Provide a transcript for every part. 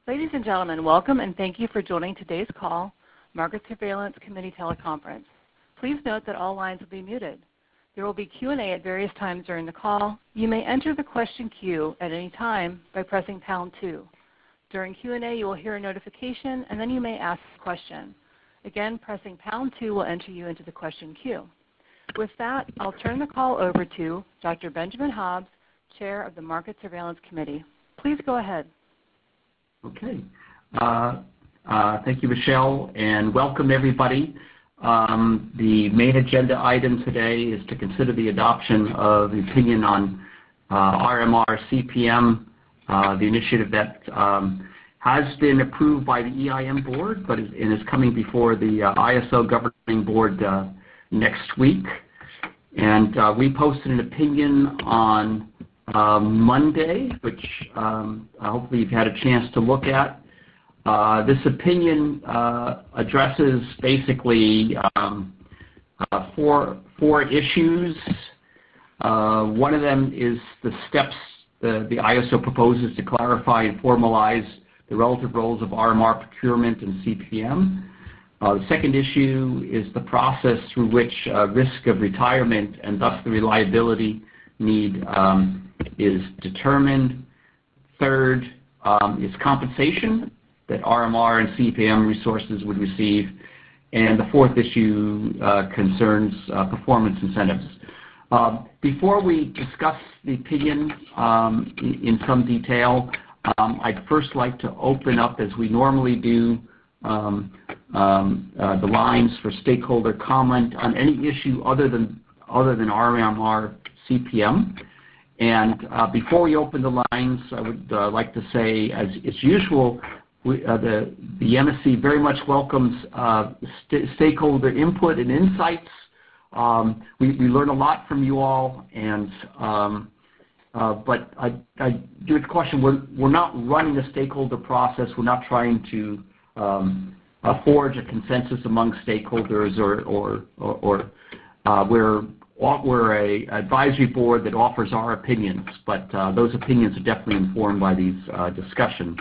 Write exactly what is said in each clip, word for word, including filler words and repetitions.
Ladies and gentlemen, welcome and thank you for joining today's call, Market Surveillance Committee teleconference. Please note that all lines will be muted. There will be Q and A at various times during the call. You may enter the question queue at any time by pressing pound two. During Q and A, you will hear a notification, and then you may ask a question. Again, pressing pound two will enter you into the question queue. With that, I'll turn the call over to Doctor Benjamin Hobbs, Chair of the Market Surveillance Committee. Please go ahead. Okay. Uh, uh, thank you, Michelle, and welcome everybody. Um, the main agenda item today is to consider the adoption of the opinion on uh, R M R C P M, uh, the initiative that um, has been approved by the E I M board, but is, and is coming before the uh, I S O governing board uh, next week. And uh, we posted an opinion on Uh, Monday, which um, hopefully you've had a chance to look at. Uh, this opinion uh, addresses basically um, uh, four, four issues. Uh, one of them is the steps the, the I S O proposes to clarify and formalize the relative roles of R M R procurement and C P M. Uh, the second issue is the process through which uh, risk of retirement and thus the reliability need um, is determined. Third um, is compensation that R M R and C P M resources would receive. And the fourth issue uh, concerns uh, performance incentives. Uh, before we discuss the opinion um, in, in some detail, um, I'd first like to open up, as we normally do, um, um, uh, the lines for stakeholder comment on any issue other than, other than R M R C P M. And uh, before we open the lines, I would uh, like to say, as is usual, we, uh, the, the M S C very much welcomes uh, st stakeholder input and insights. Um, we, we learn a lot from you all, and um, uh, but I, I do have a question. We're, we're not running a stakeholder process. We're not trying to um, uh, forge a consensus among stakeholders, or, or, or, or uh, we're We're an advisory board that offers our opinions, but uh, those opinions are definitely informed by these uh, discussions.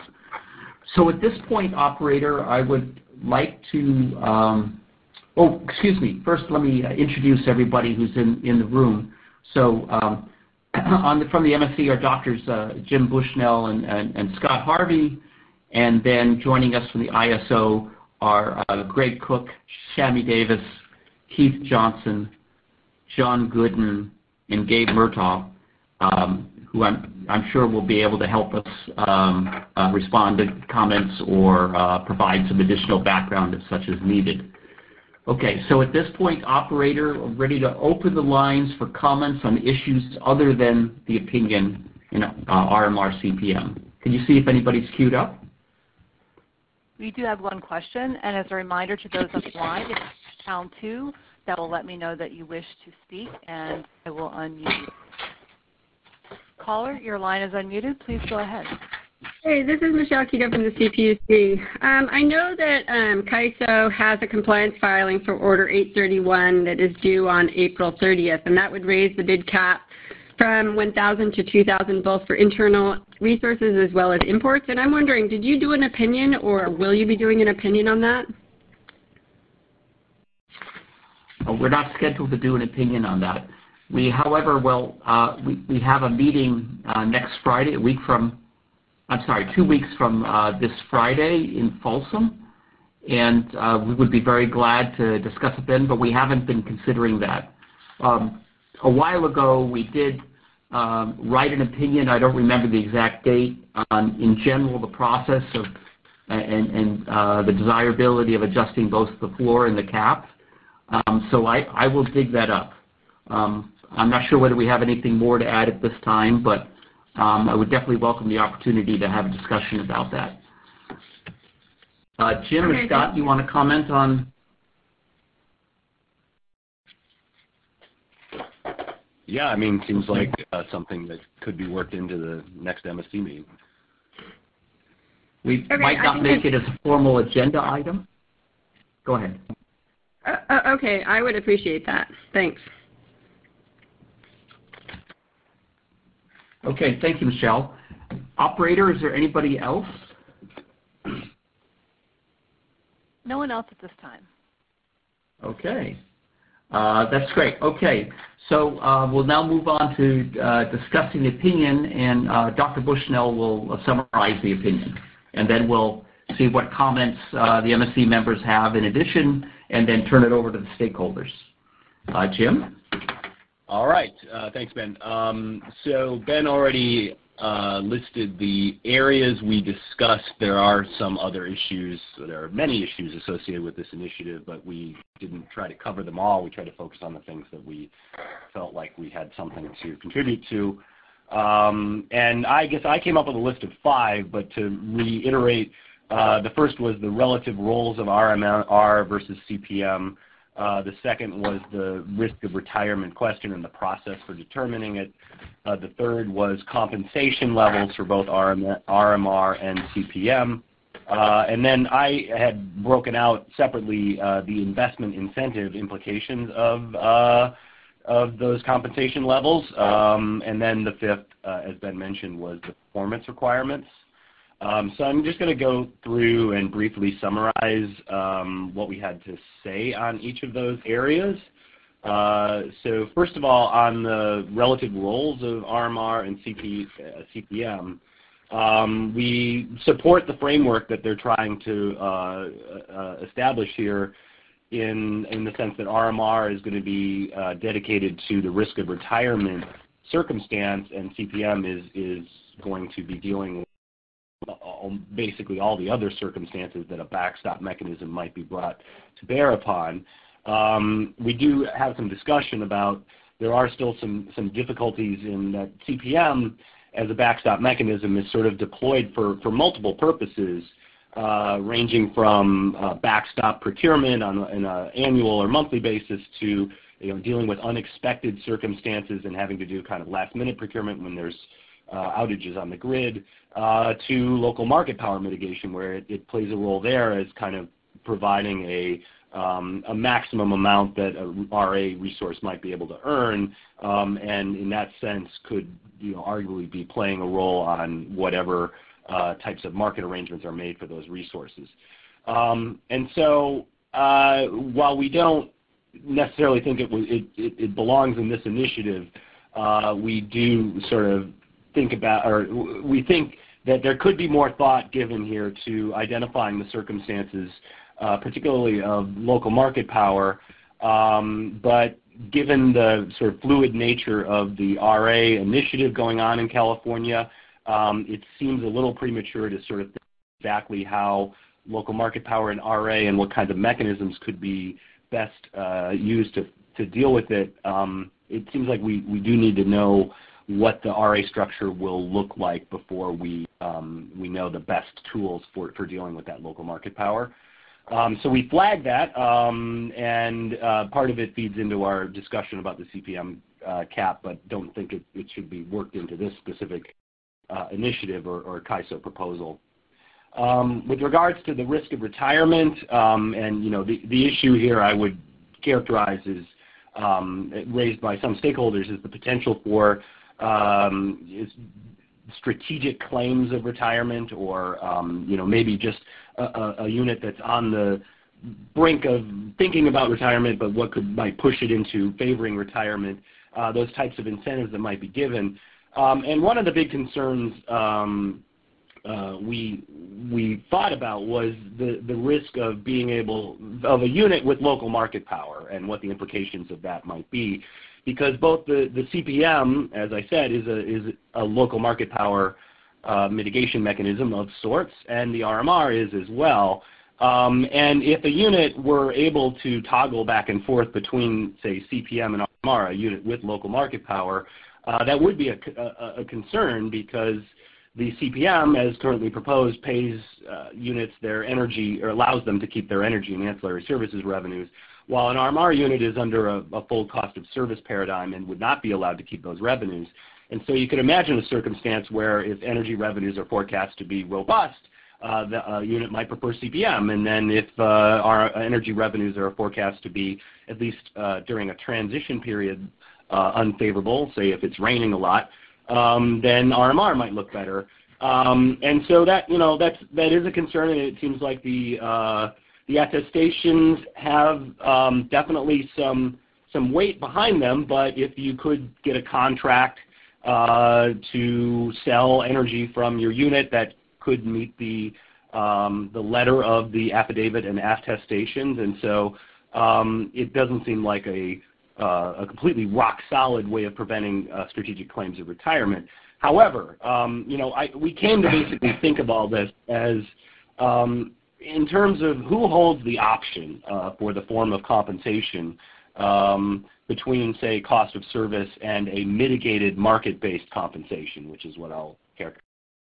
So at this point, operator, I would like to, um, oh, excuse me, first let me uh, introduce everybody who's in, in the room. So um, on the, from the M S C are Doctors uh, Jim Bushnell and, and, and Scott Harvey, and then joining us from the I S O are uh, Greg Cook, Shami Davis, Keith Johnson, John Gooden, and Gabe Murtaugh, um, who I'm, I'm sure will be able to help us um, uh, respond to comments or uh, provide some additional background if such is needed. Okay, so at this point, operator, we're ready to open the lines for comments on issues other than the opinion in uh, R M R C P M. Can you see if anybody's queued up? We do have one question, and as a reminder to those on the line, it's pound two. That will let me know that you wish to speak, and I will unmute you. Caller, your line is unmuted. Please go ahead. Hey, this is Michelle Keto from the C P U C. Um, I know that um, C I S O has a compliance filing for Order eight thirty-one that is due on April thirtieth, and that would raise the bid cap from one thousand to two thousand both for internal resources as well as imports. And I'm wondering, did you do an opinion, or will you be doing an opinion on that? Uh, we're not scheduled to do an opinion on that. We, however, will, uh, we, we have a meeting uh, next Friday, a week from, I'm sorry, two weeks from uh, this Friday in Folsom, and uh, we would be very glad to discuss it then, but we haven't been considering that. Um, a while ago, we did um, write an opinion, I don't remember the exact date, on, in general, the process of and, and uh, the desirability of adjusting both the floor and the cap. Um, so I, I will dig that up. Um, I'm not sure whether we have anything more to add at this time, but um, I would definitely welcome the opportunity to have a discussion about that. Uh, Jim or Scott, you want to comment on? Yeah, I mean, seems like uh, something that could be worked into the next M S C meeting. We okay, might not make it as a formal agenda item. Go ahead. Uh, uh, okay, I would appreciate that. Thanks. Okay, thank you, Michelle. Operator, is there anybody else? No one else at this time. Okay. Uh, that's great. Okay. So uh, we'll now move on to uh, discussing the opinion, and uh, Doctor Bushnell will uh, summarize the opinion. And then we'll see what comments uh, the M S C members have in addition, and then turn it over to the stakeholders. Uh, Jim? All right. Uh, thanks, Ben. Um, so Ben already uh, listed the areas we discussed. There are some other issues. There are many issues associated with this initiative, but we didn't try to cover them all. We tried to focus on the things that we felt like we had something to contribute to. Um, and I guess I came up with a list of five, but to reiterate, uh, the first was the relative roles of R M R versus C P M. Uh, the second was the risk of retirement question and the process for determining it. Uh, the third was compensation levels for both R M R and C P M. Uh, and then I had broken out separately uh, the investment incentive implications of, uh, of those compensation levels. Um, and then the fifth, uh, as Ben mentioned, was the performance requirements. Um, so I'm just going to go through and briefly summarize um, what we had to say on each of those areas. Uh, so first of all, on the relative roles of R M R and C P, uh, C P M, um, we support the framework that they're trying to uh, uh, establish here in, in the sense that R M R is going to be uh, dedicated to the risk of retirement circumstance, and C P M is, is going to be dealing with basically all the other circumstances that a backstop mechanism might be brought to bear upon. Um, we do have some discussion about there are still some, some difficulties in that C P M as a backstop mechanism is sort of deployed for, for multiple purposes, uh, ranging from uh, backstop procurement on an annual or monthly basis to you know, dealing with unexpected circumstances and having to do kind of last-minute procurement when there's uh, outages on the grid, uh, to local market power mitigation, where it, it plays a role there as kind of providing a Um, a maximum amount that a R A resource might be able to earn, um, and in that sense could, you know, arguably be playing a role on whatever uh, types of market arrangements are made for those resources. Um, and so, uh, while we don't necessarily think it, it, it, it belongs in this initiative, uh, we do sort of think about, or we think that there could be more thought given here to identifying the circumstances, Uh, particularly of local market power, um, but given the sort of fluid nature of the R A initiative going on in California, um, it seems a little premature to sort of think exactly how local market power and R A and what kinds of mechanisms could be best uh, used to, to deal with it. Um, it seems like we, we do need to know what the R A structure will look like before we, um, we know the best tools for, for dealing with that local market power. Um, so we flagged that, um, and uh, part of it feeds into our discussion about the C P M uh, cap, but don't think it, it should be worked into this specific uh, initiative or, or C I S O proposal. Um, with regards to the risk of retirement, um, and you know the, the issue here I would characterize as um, raised by some stakeholders is the potential for um, is strategic claims of retirement, or um, you know maybe just a, a unit that's on the brink of thinking about retirement, but what could might push it into favoring retirement. Uh, those types of incentives that might be given, um, and one of the big concerns um, uh, we we thought about was the the risk of being able of a unit with local market power and what the implications of that might be. Because both the, the C P M, as I said, is a, is a local market power uh, mitigation mechanism of sorts, and the R M R is as well. Um, and if a unit were able to toggle back and forth between, say, C P M and R M R, a unit with local market power, uh, that would be a, a, a concern, because the C P M, as currently proposed, pays uh, units their energy, or allows them to keep their energy and ancillary services revenues, while an R M R unit is under a, a full cost of service paradigm and would not be allowed to keep those revenues. And so you could imagine a circumstance where if energy revenues are forecast to be robust, uh, the uh, unit might prefer C P M. And then if uh, our energy revenues are forecast to be, at least uh, during a transition period, uh, unfavorable, say if it's raining a lot, um, then R M R might look better. Um, and so that, you know, that's, that is a concern, and it seems like the uh, The attestations have um, definitely some some weight behind them, but if you could get a contract uh, to sell energy from your unit that could meet the um, the letter of the affidavit and attestations, and so um, it doesn't seem like a uh, a completely rock solid way of preventing uh, strategic claims of retirement. However, um, you know, I, we came to basically think of all this as um, in terms of who holds the option uh, for the form of compensation um, between, say, cost of service and a mitigated market-based compensation, which is what I'll characterize.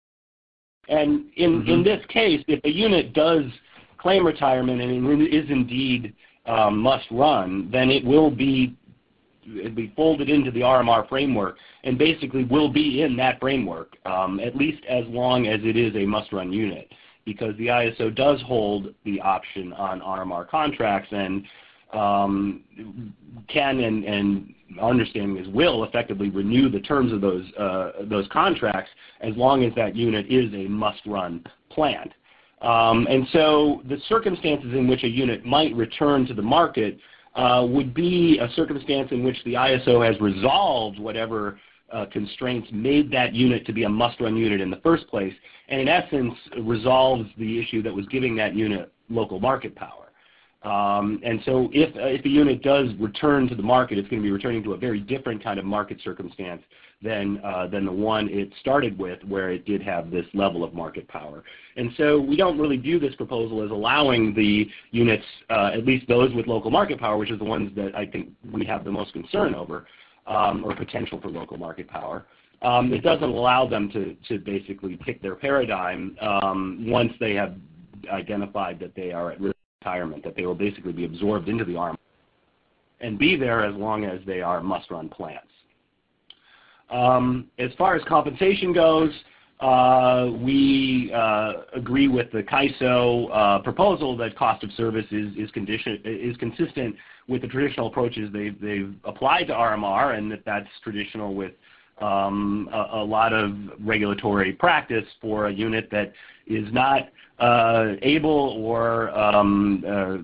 And in, mm-hmm. in this case, if a unit does claim retirement and is indeed um, must run, then it will be it'll be folded into the R M R framework and basically will be in that framework, um, at least as long as it is a must-run unit, because the I S O does hold the option on R M R contracts and um, can and, and our understanding is will effectively renew the terms of those uh, those contracts as long as that unit is a must-run plant. Um, and so the circumstances in which a unit might return to the market uh, would be a circumstance in which the I S O has resolved whatever uh, constraints made that unit to be a must-run unit in the first place, and in essence resolves the issue that was giving that unit local market power. Um, and so if, uh, if a unit does return to the market, it's going to be returning to a very different kind of market circumstance than, uh, than the one it started with, where it did have this level of market power. And so we don't really view this proposal as allowing the units, uh, at least those with local market power, which is the ones that I think we have the most concern over, um, or potential for local market power. Um, it doesn't allow them to, to basically pick their paradigm um, once they have identified that they are at risk retirement, that they will basically be absorbed into the R M R and be there as long as they are must-run plants. Um, as far as compensation goes, uh, we uh, agree with the C I S O uh, proposal that cost of service is is, condition, is consistent with the traditional approaches they've, they've applied to R M R, and that that's traditional with um, a, a lot of regulatory practice for a unit that is not uh, able or um, uh,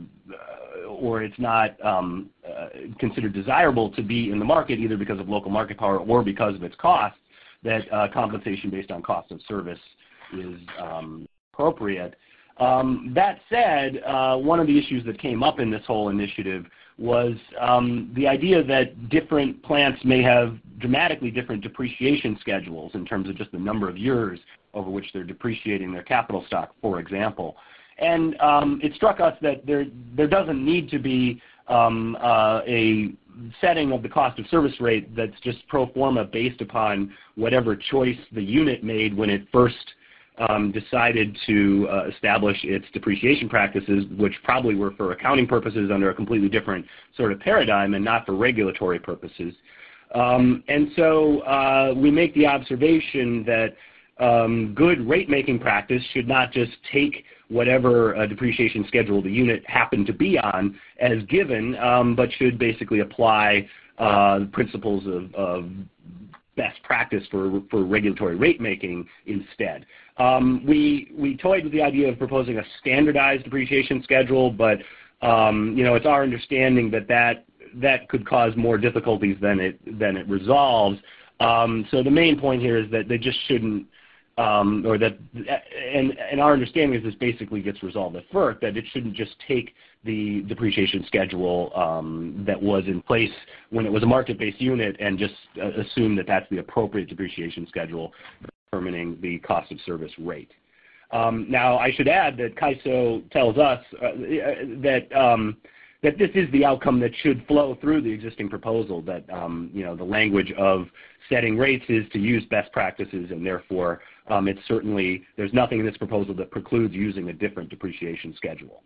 or it's not um, uh, considered desirable to be in the market, either because of local market power or because of its costs, that uh, compensation based on cost of service is um, appropriate. Um, that said, uh, one of the issues that came up in this whole initiative was um, the idea that different plants may have dramatically different depreciation schedules in terms of just the number of years over which they're depreciating their capital stock, for example. And um, it struck us that there, there doesn't need to be um, uh, a setting of the cost of service rate that's just pro forma based upon whatever choice the unit made when it first um, decided to uh, establish its depreciation practices, which probably were for accounting purposes under a completely different sort of paradigm and not for regulatory purposes. Um, and so uh, we make the observation that um, good rate-making practice should not just take whatever uh, depreciation schedule the unit happened to be on as given, um, but should basically apply uh, principles of, of best practice for, for regulatory rate making instead. Um, we, we toyed with the idea of proposing a standardized depreciation schedule, but um, you know, it's our understanding that, that that could cause more difficulties than it, than it resolves. Um, so the main point here is that they just shouldn't Um, or that, and, and our understanding is this basically gets resolved at FERC, that it shouldn't just take the depreciation schedule um, that was in place when it was a market-based unit and just uh, assume that that's the appropriate depreciation schedule for determining the cost of service rate. Um, now, I should add that C I S O tells us uh, that um, that this is the outcome that should flow through the existing proposal, that um, you know, the language of setting rates is to use best practices, and therefore um, it's certainly, there's nothing in this proposal that precludes using a different depreciation schedule.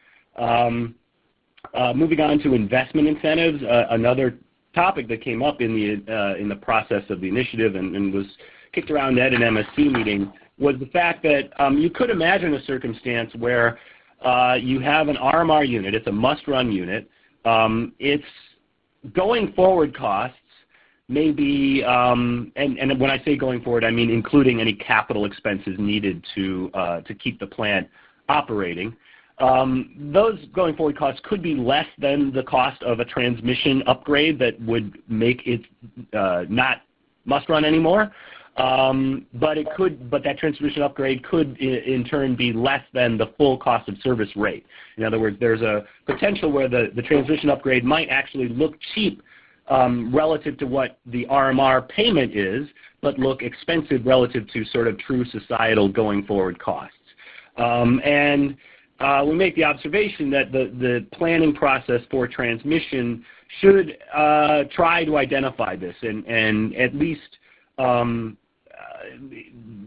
Um, uh, moving on to investment incentives, uh, another topic that came up in the, uh, in the process of the initiative and, and was kicked around at an M S C meeting was the fact that um, you could imagine a circumstance where Uh, you have an R M R unit. It's a must-run unit. Um, its going forward costs may be, um, and, and when I say going forward, I mean including any capital expenses needed to uh, to keep the plant operating. Um, those going forward costs could be less than the cost of a transmission upgrade that would make it uh, not must run anymore. Um, but it could, but that transmission upgrade could in, in turn be less than the full cost of service rate. In other words, there's a potential where the, the transmission upgrade might actually look cheap um, relative to what the R M R payment is, but look expensive relative to sort of true societal going forward costs. Um, and uh, we make the observation that the, the planning process for transmission should uh, try to identify this and, and at least um, uh,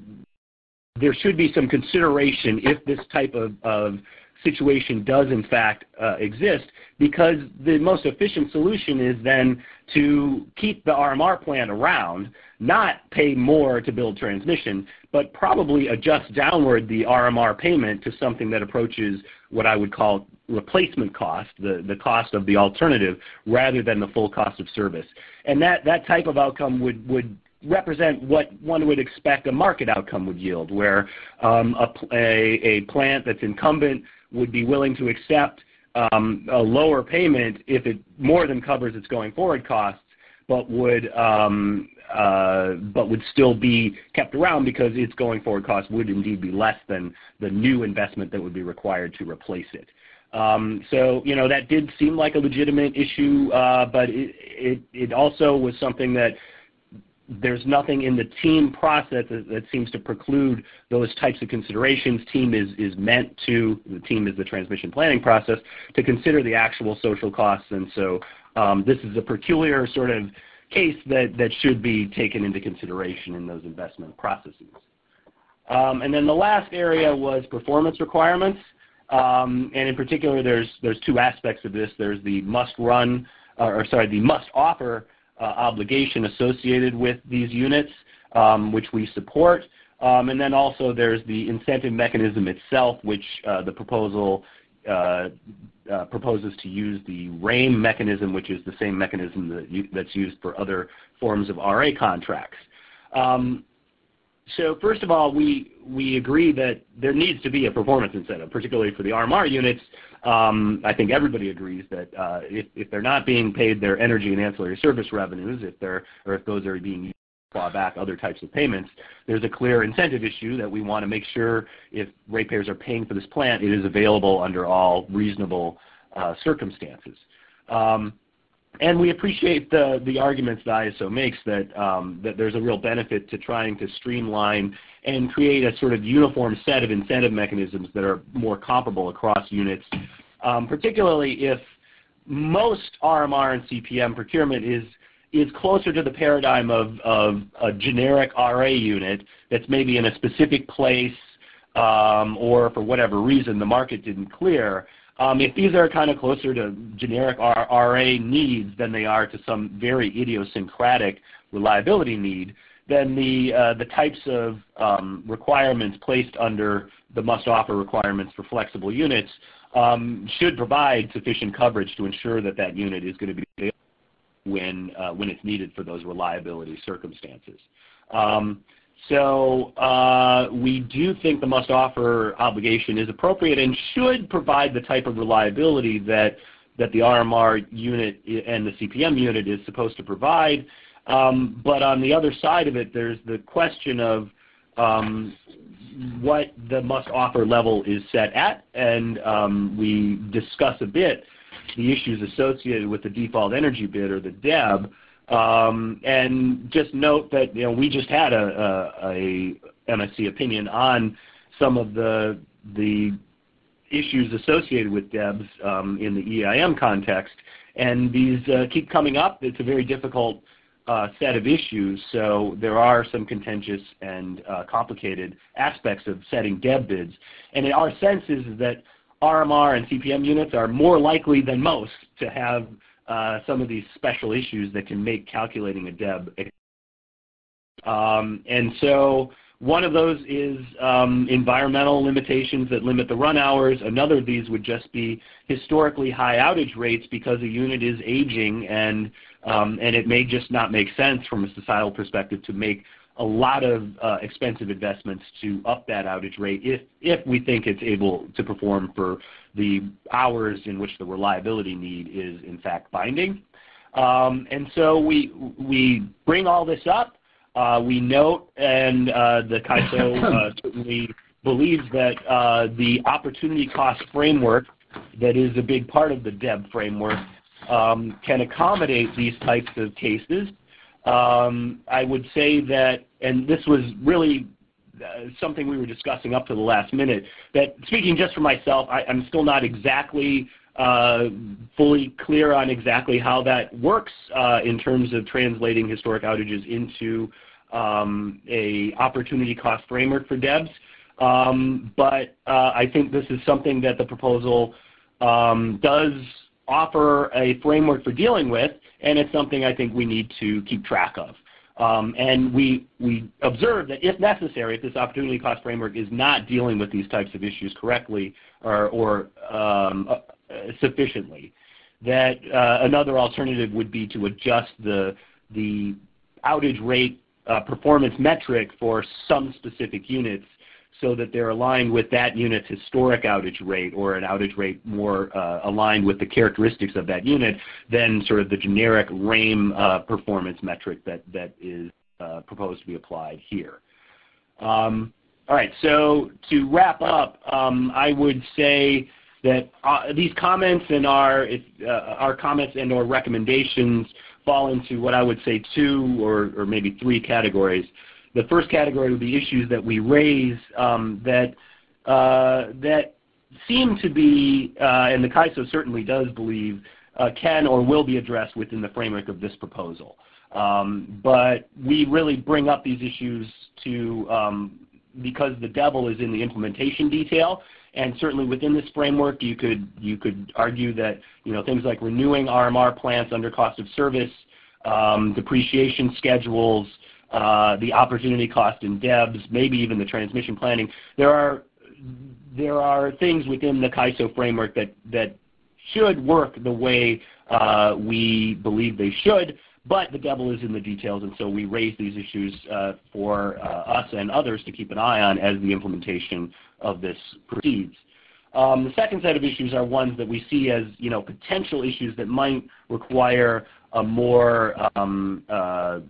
there should be some consideration if this type of, of situation does in fact uh, exist, because the most efficient solution is then to keep the R M R plant around, not pay more to build transmission, but probably adjust downward the R M R payment to something that approaches what I would call replacement cost, the, the cost of the alternative, rather than the full cost of service. And that, that type of outcome would, would represent what one would expect a market outcome would yield, where um, a, a, a plant that's incumbent would be willing to accept um, a lower payment if it more than covers its going forward costs, but would um, uh, but would still be kept around because its going forward costs would indeed be less than the new investment that would be required to replace it. Um, so, you know, that did seem like a legitimate issue, uh, but it, it, it also was something that there's nothing in the team process that, that seems to preclude those types of considerations. Team is, is meant to, the team is the transmission planning process, to consider the actual social costs. And so um, this is a peculiar sort of case that, that should be taken into consideration in those investment processes. Um, and then the last area was performance requirements. Um, and in particular, there's, there's two aspects of this. There's the must run, uh, or sorry, the must offer Uh, obligation associated with these units, um, which we support. Um, and then also there's the incentive mechanism itself, which uh, the proposal uh, uh, proposes to use the RAIM mechanism, which is the same mechanism that you, that's used for other forms of R A contracts. Um, so first of all, we, we agree that there needs to be a performance incentive, particularly for the R M R units. Um, I think everybody agrees that uh, if, if they're not being paid their energy and ancillary service revenues, if they're, or if those are being used to claw back other types of payments, there's a clear incentive issue that we want to make sure if ratepayers are paying for this plant, it is available under all reasonable uh, circumstances. Um, and we appreciate the, the arguments that I S O makes that, um, that there's a real benefit to trying to streamline and create a sort of uniform set of incentive mechanisms that are more comparable across units, um, particularly if most R M R and C P M procurement is, is closer to the paradigm of, of a generic R A unit that's maybe in a specific place um, or for whatever reason the market didn't clear. Um, if these are kind of closer to generic R A needs than they are to some very idiosyncratic reliability need, then the, uh, the types of um, requirements placed under the must-offer requirements for flexible units um, should provide sufficient coverage to ensure that that unit is going to be available when, uh, when it's needed for those reliability circumstances. Um, so uh, we do think the must-offer obligation is appropriate and should provide the type of reliability that, that the R M R unit and the C P M unit is supposed to provide. Um, but on the other side of it, there's the question of um, what the must-offer level is set at, and um, we discuss a bit the issues associated with the default energy bid, or the D E B, um, and just note that, you know, we just had a, a, a M S C opinion on some of the, the issues associated with D E Bs um, in the E I M context, and these uh, keep coming up. It's a very difficult Uh, set of issues, so there are some contentious and uh, complicated aspects of setting D E B bids. And our sense is that R M R and C P M units are more likely than most to have uh, some of these special issues that can make calculating a D E B. Um, and so one of those is um, environmental limitations that limit the run hours. Another of these would just be historically high outage rates because a unit is aging, and Um, and it may just not make sense from a societal perspective to make a lot of uh, expensive investments to up that outage rate if, if we think it's able to perform for the hours in which the reliability need is in fact binding. Um, and so we, we bring all this up. Uh, we note, and uh, the C I S O uh, certainly believes that uh, the opportunity cost framework that is a big part of the D E B framework um, can accommodate these types of cases. Um, I would say that, and this was really uh, something we were discussing up to the last minute, that speaking just for myself, I, I'm still not exactly uh, fully clear on exactly how that works uh, in terms of translating historic outages into um, a opportunity cost framework for D E Bs. Um, but uh, I think this is something that the proposal um, does offer a framework for dealing with, and it's something I think we need to keep track of. Um, and we, we observe that if necessary, if this opportunity cost framework is not dealing with these types of issues correctly or, or um, uh, sufficiently, that uh, another alternative would be to adjust the, the outage rate uh, performance metric for some specific units so that they're aligned with that unit's historic outage rate, or an outage rate more uh, aligned with the characteristics of that unit than sort of the generic R A M uh, performance metric that, that is uh, proposed to be applied here. Um, all right, so to wrap up, um, I would say that uh, these comments and our, if, uh, our comments and or recommendations fall into what I would say two or, or maybe three categories. The first category would be issues that we raise um, that uh, that seem to be, uh, and the C I S O certainly does believe, uh, can or will be addressed within the framework of this proposal. Um, but we really bring up these issues to um, because the devil is in the implementation detail, and certainly within this framework, you could you could argue that you know things like renewing R M R plants under cost of service, um, depreciation schedules. Uh, the opportunity cost in D E Bs, maybe even the transmission planning. There are there are things within the C I S O framework that that should work the way uh, we believe they should, but the devil is in the details, and so we raise these issues uh, for uh, us and others to keep an eye on as the implementation of this proceeds. Um, the second set of issues are ones that we see as you know potential issues that might require a more um, uh,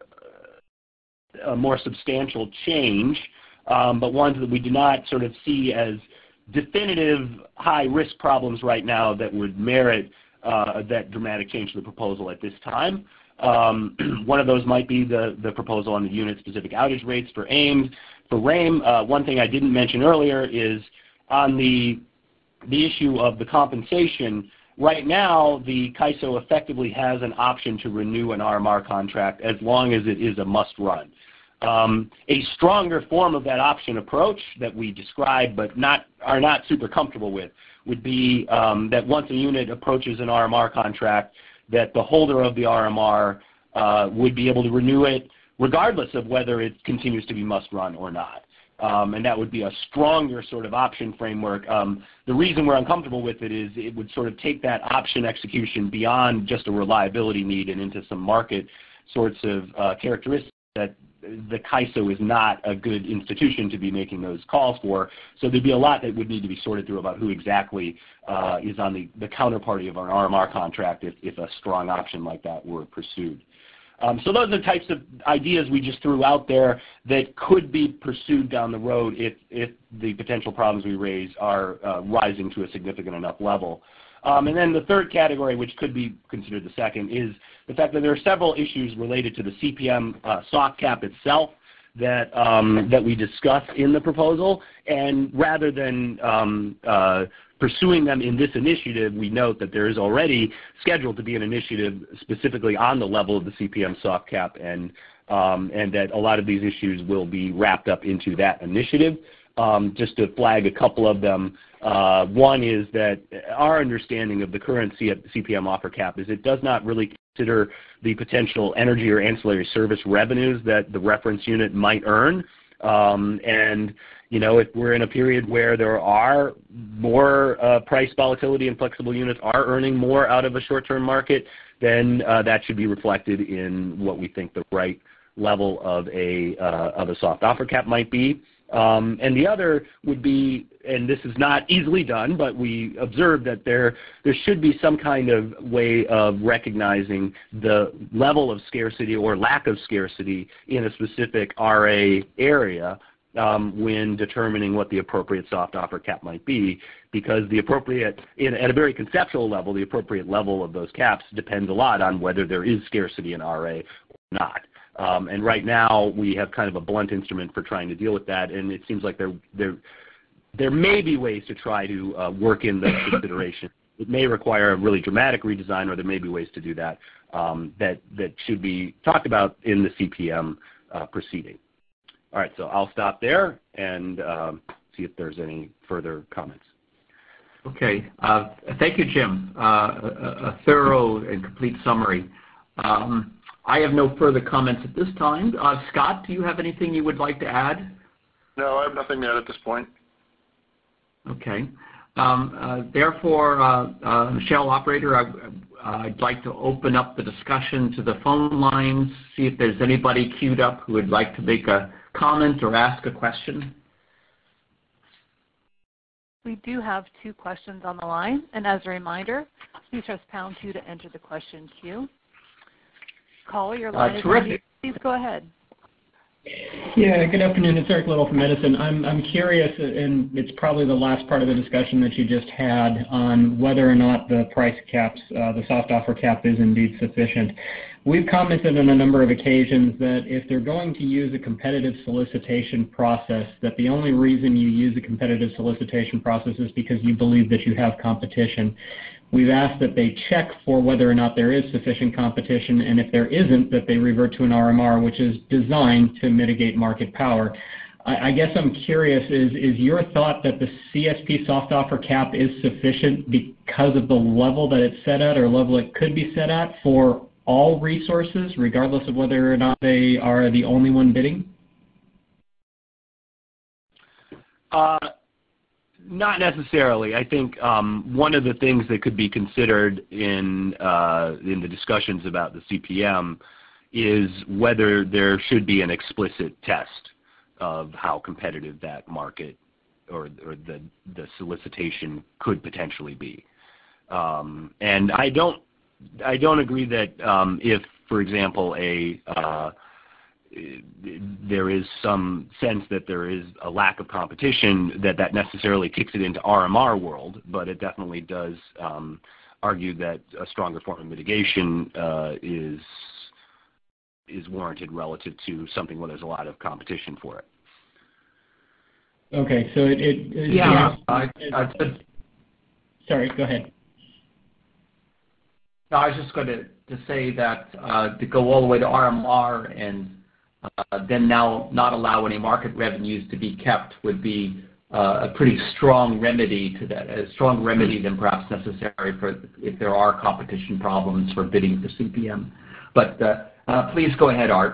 a more substantial change, um, but ones that we do not sort of see as definitive high-risk problems right now that would merit uh, that dramatic change to the proposal at this time. Um, one of those might be the, the proposal on the unit-specific outage rates for A I M S. For R A M, uh, one thing I didn't mention earlier is on the, the issue of the compensation. Right now, the C I S O effectively has an option to renew an R M R contract as long as it is a must-run. Um, a stronger form of that option approach that we describe but not, are not super comfortable with would be um, that once a unit approaches an R M R contract, that the holder of the R M R uh, would be able to renew it regardless of whether it continues to be must-run or not. Um, and that would be a stronger sort of option framework. Um, the reason we're uncomfortable with it is it would sort of take that option execution beyond just a reliability need and into some market sorts of uh, characteristics that the C I S O is not a good institution to be making those calls for. So there'd be a lot that would need to be sorted through about who exactly uh, is on the, the counterparty of an R M R contract if, if a strong option like that were pursued. Um, so those are the types of ideas we just threw out there that could be pursued down the road if, if the potential problems we raise are uh, rising to a significant enough level. Um, and then the third category, which could be considered the second, is the fact that there are several issues related to the C P M uh, soft cap itself that, um, that we discuss in the proposal. And rather than um, uh, pursuing them in this initiative, we note that there is already scheduled to be an initiative specifically on the level of the C P M soft cap, and, um, and that a lot of these issues will be wrapped up into that initiative. Um, just to flag a couple of them, uh, one is that our understanding of the current C P M offer cap is it does not really consider the potential energy or ancillary service revenues that the reference unit might earn. Um, and, you know, if we're in a period where there are more uh, price volatility and flexible units are earning more out of a short-term market, then uh, that should be reflected in what we think the right level of a uh, of a soft offer cap might be. Um, and the other would be, and this is not easily done, but we observe that there there should be some kind of way of recognizing the level of scarcity or lack of scarcity in a specific R A area um, when determining what the appropriate soft offer cap might be, because the appropriate, in, at a very conceptual level, the appropriate level of those caps depends a lot on whether there is scarcity in R A or not. Um, and right now, we have kind of a blunt instrument for trying to deal with that, and it seems like there there there may be ways to try to uh, work in those considerations. It may require a really dramatic redesign, or there may be ways to do that um, that that should be talked about in the C P M uh, proceeding. All right, so I'll stop there and um, see if there's any further comments. Okay, uh, thank you, Jim. Uh, a, a thorough and complete summary. Um, I have no further comments at this time. Uh, Scott, do you have anything you would like to add? No, I have nothing to add at this point. Okay. Um, uh, therefore, uh, uh, Michelle, operator, I, uh, I'd like to open up the discussion to the phone lines, see if there's anybody queued up who would like to make a comment or ask a question. We do have two questions on the line, and as a reminder, please press pound two to enter the question queue. Caller, your line uh, is terrific. Please go ahead. Yeah, good afternoon. It's Eric Little from Edison. I'm, I'm curious, and it's probably the last part of the discussion that you just had on whether or not the price caps, uh, the soft offer cap is indeed sufficient. We've commented on a number of occasions that if they're going to use a competitive solicitation process, that the only reason you use a competitive solicitation process is because you believe that you have competition. We've asked that they check for whether or not there is sufficient competition, and if there isn't, that they revert to an R M R, which is designed to mitigate market power. I, I guess I'm curious, is, is your thought that the C S P soft offer cap is sufficient because of the level that it's set at or level it could be set at for all resources, regardless of whether or not they are the only one bidding? Uh, Not necessarily. I think um, one of the things that could be considered in uh, in the discussions about the C P M is whether there should be an explicit test of how competitive that market or, or the the solicitation could potentially be. Um, and I don't I don't agree that um, if, for example, a uh, there is some sense that there is a lack of competition, that that necessarily kicks it into R M R world, but it definitely does um, argue that a stronger form of mitigation uh, is is warranted relative to something where there's a lot of competition for it. Okay, so it... it, it yeah, I, I, I, sorry, go ahead. No, I was just going to, to say that uh, to go all the way to R M R and Uh, then now not allow any market revenues to be kept would be uh, a pretty strong remedy to that, a strong remedy than perhaps necessary for if there are competition problems for bidding for C P M. But uh, uh, please go ahead, Art.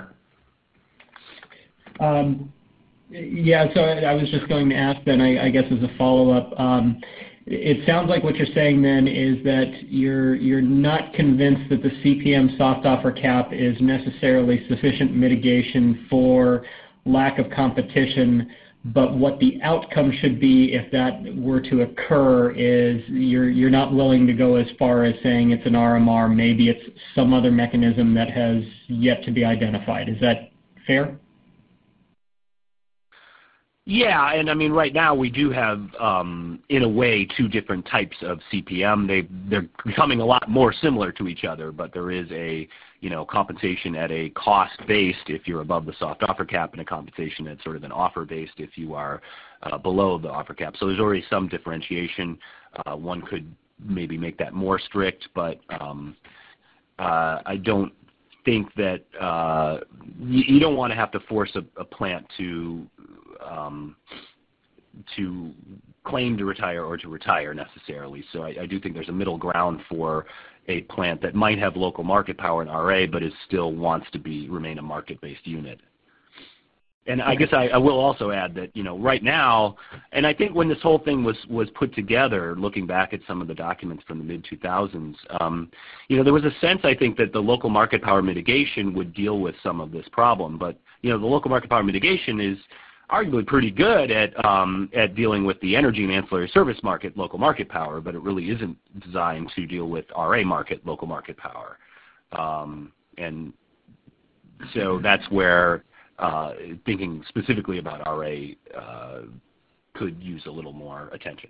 Um, yeah, so I, I was just going to ask then, I, I guess as a follow-up, um, it sounds like what you're saying then is that you're you're not convinced that the C P M soft offer cap is necessarily sufficient mitigation for lack of competition, but what the outcome should be if that were to occur is you're you're not willing to go as far as saying it's an R M R, maybe it's some other mechanism that has yet to be identified. Is that fair? Yeah, and I mean, right now we do have, um, in a way, two different types of C P M. They they're becoming a lot more similar to each other, but there is a you know compensation at a cost based if you're above the soft offer cap, and a compensation at sort of an offer based if you are uh, below the offer cap. So there's already some differentiation. Uh, one could maybe make that more strict, but um, uh, I don't think that uh, you, you don't want to have to force a, a plant to Um, to claim to retire or to retire necessarily. So I, I do think there's a middle ground for a plant that might have local market power in R A, but is still wants to be remain a market-based unit. And I guess I, I will also add that, you know, right now, and I think when this whole thing was, was put together, looking back at some of the documents from the mid two thousands, um, you know, there was a sense, I think, that the local market power mitigation would deal with some of this problem. But, you know, the local market power mitigation is arguably pretty good at, um, at dealing with the energy and ancillary service market local market power, but it really isn't designed to deal with R A market local market power. Um, and so that's where Uh, thinking specifically about R A uh, could use a little more attention.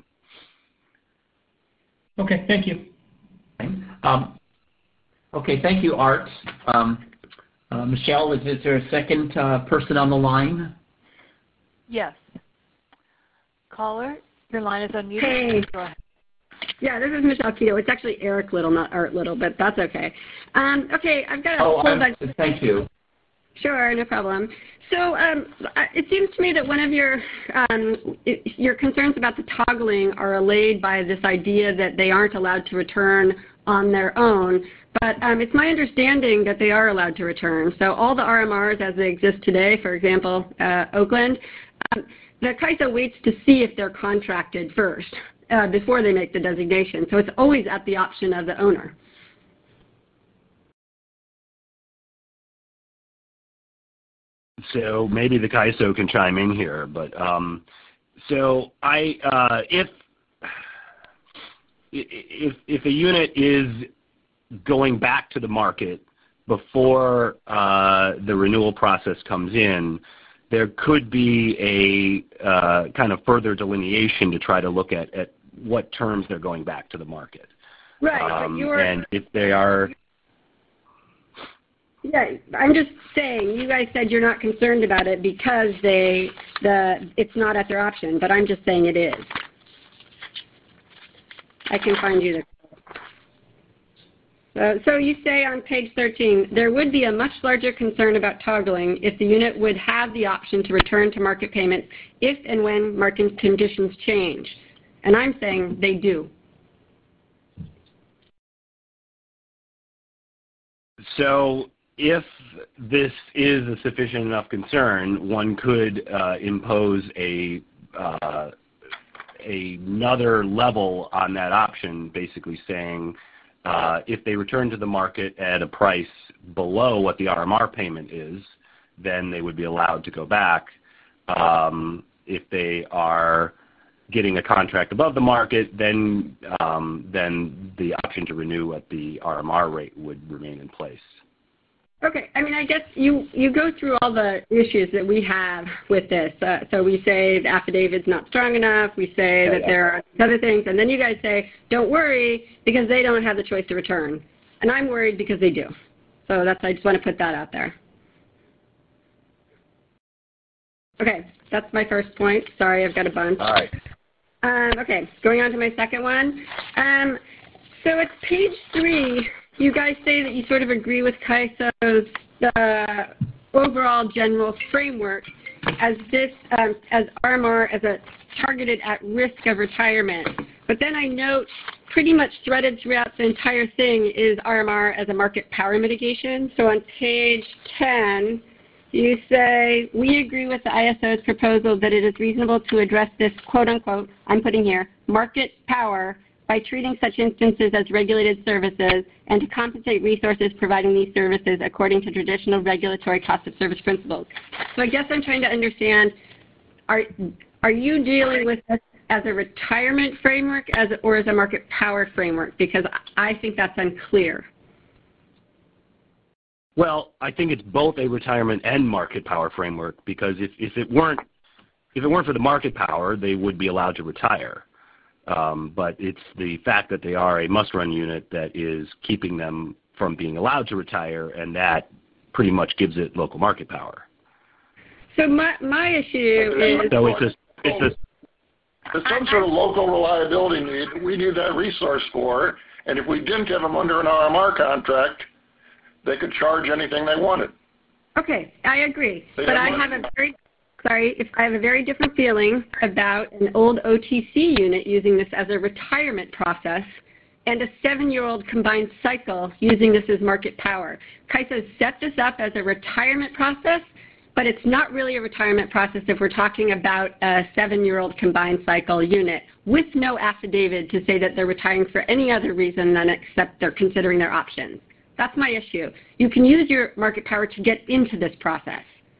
Okay, thank you. Um, okay, thank you, Art. Um, uh, Michelle, is, is there a second uh, person on the line? Yes. Caller, your line is unmuted. Hey. Go ahead. Yeah, this is Michelle Keto. It's actually Eric Little, not Art Little, but that's okay. Um, okay, I've got a oh, whole bunch. Thank you. Sure, no problem. So um, it seems to me that one of your um, it, your concerns about the toggling are allayed by this idea that they aren't allowed to return on their own. But um, it's my understanding that they are allowed to return. So all the R M Rs as they exist today, for example, uh, Oakland, um, the C A I S O waits to see if they're contracted first uh, before they make the designation. So it's always at the option of the owner. So maybe the C A I S O can chime in here, but um, so I uh, if if if a unit is going back to the market before uh, the renewal process comes in, there could be a uh, kind of further delineation to try to look at at what terms they're going back to the market. Right, um, but you're and if they are. Yeah, I'm just saying, you guys said you're not concerned about it because they, the, it's not at their option, but I'm just saying it is. I can find you the uh, so you say on page thirteen, there would be a much larger concern about toggling if the unit would have the option to return to market payment if and when market conditions change. And I'm saying they do. So if this is a sufficient enough concern, one could uh, impose a uh, another level on that option, basically saying uh, if they return to the market at a price below what the R M R payment is, then they would be allowed to go back. Um, if they are getting a contract above the market, then um, then the option to renew at the R M R rate would remain in place. Okay, I mean, I guess you, you go through all the issues that we have with this. Uh, so we say the affidavit's not strong enough. We say that there are other things. And then you guys say, don't worry, because they don't have the choice to return. And I'm worried because they do. So that's, I just want to put that out there. Okay, that's my first point. Sorry, I've got a bunch. All right. Um, okay, going on to my second one. Um, so it's page three. You guys say that you sort of agree with C A I S O's uh, overall general framework as this, um, as R M R as a targeted at risk of retirement. But then I note pretty much threaded throughout the entire thing is R M R as a market power mitigation. So on page ten, you say, we agree with the I S O's proposal that it is reasonable to address this, quote unquote, I'm putting here, market power by treating such instances as regulated services and to compensate resources providing these services according to traditional regulatory cost of service principles. So I guess I'm trying to understand, are, are you dealing with this as a retirement framework as, or as a market power framework? Because I think that's unclear. Well, I think it's both a retirement and market power framework because if, if it weren't if it weren't for the market power, they would be allowed to retire. Um, but it's the fact that they are a must-run unit that is keeping them from being allowed to retire, and that pretty much gives it local market power. So my my issue is so it's a it's a There's some sort of local reliability need we need that resource for, and if we didn't have them under an R M R contract, they could charge anything they wanted. Okay, I agree, They but have I money. have a very sorry if I have a very different feeling about an old O T C unit using this as a retirement process and a seven-year-old combined cycle using this as market power. C A I S O set this up as a retirement process, but it's not really a retirement process if we're talking about a seven-year-old combined cycle unit with no affidavit to say that they're retiring for any other reason than except they're considering their options. That's my issue. You can use your market power to get into this process.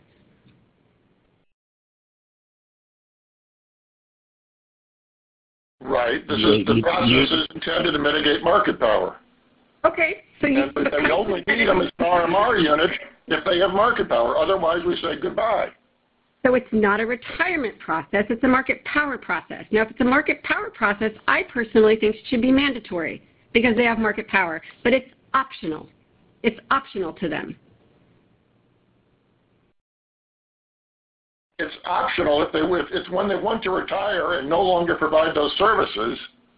Right. This is, the process is intended to mitigate market power. Okay. So you, and they only need them as an R M R unit if they have market power. Otherwise, we say goodbye. So it's not a retirement process. It's a market power process. Now, if it's a market power process, I personally think it should be mandatory because they have market power. But it's optional. It's optional to them. It's optional if they if it's when they want to retire and no longer provide those services.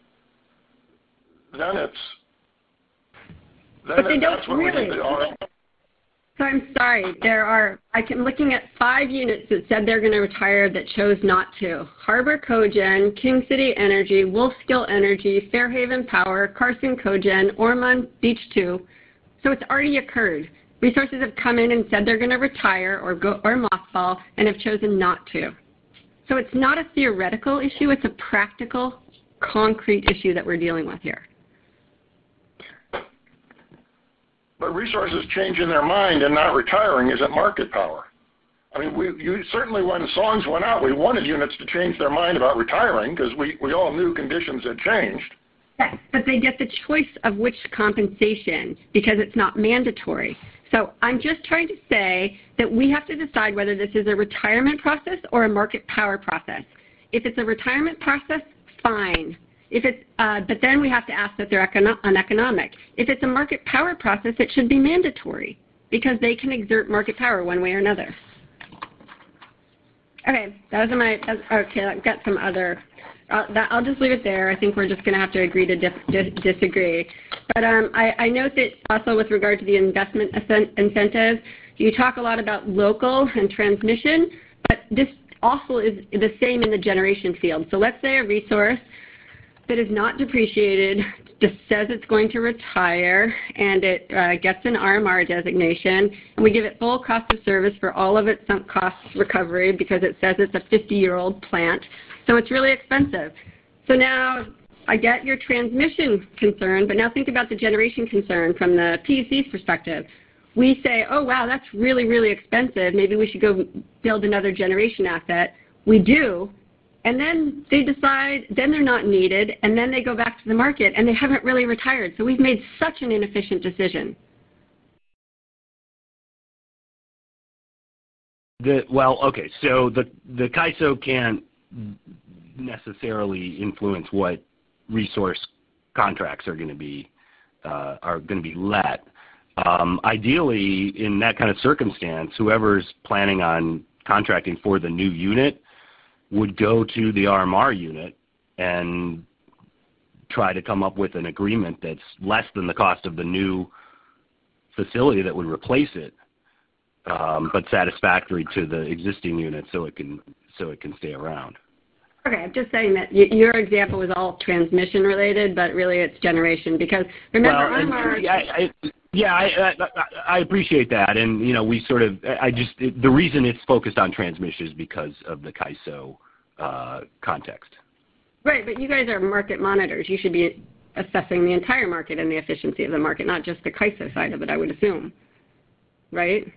Then it's then but they it, don't that's what really. we need the R M R. So I'm sorry. There are I'm looking at five units that said they're going to retire that chose not to. Harbor Cogen, King City Energy, Wolfskill Energy, Fairhaven Power, Carson Cogen, Ormond Beach two. So it's already occurred. Resources have come in and said they're going to retire or go or mothball and have chosen not to. So it's not a theoretical issue. It's a practical, concrete issue that we're dealing with here. But resources changing their mind and not retiring isn't market power. I mean, we you, certainly when songs went out, we wanted units to change their mind about retiring because we, we all knew conditions had changed. Yes, but they get the choice of which compensation because it's not mandatory. So I'm just trying to say that we have to decide whether this is a retirement process or a market power process. If it's a retirement process, fine. If it's, uh, but then we have to ask that they're econo- uneconomic. If it's a market power process, it should be mandatory because they can exert market power one way or another. Okay, those are my, that's, okay, I've got some other, uh, that, I'll just leave it there. I think we're just going to have to agree to dif- dis- disagree. But um, I, I note that also with regard to the investment incentives, you talk a lot about local and transmission, but this also is the same in the generation field. So let's say a resource that is not depreciated just says it's going to retire and it uh, gets an R M R designation, and we give it full cost of service for all of its sunk cost recovery because it says it's a fifty-year-old plant, so it's really expensive. So now I get your transmission concern, but now think about the generation concern from the P U C's perspective. We say, oh, wow, that's really, really expensive. Maybe we should go build another generation asset. We do. And then they decide, then they're not needed, and then they go back to the market, and they haven't really retired. So we've made such an inefficient decision. The, well, okay, so the, the C I S O can't necessarily influence what resource contracts are going to be uh, are going to be let. Um, ideally, in that kind of circumstance, whoever's planning on contracting for the new unit would go to the R M R unit and try to come up with an agreement that's less than the cost of the new facility that would replace it, um, but satisfactory to the existing unit so it can so it can stay around. Okay, I'm just saying that y- your example was all transmission related, but really it's generation because remember well, R M R. Yeah, I, yeah, I, I, I appreciate that, and you know, we sort of, I just it, the reason it's focused on transmission is because of the C I S O uh, context. Right, but you guys are market monitors. You should be assessing the entire market and the efficiency of the market, not just the C I S O side of it, I would assume. Right?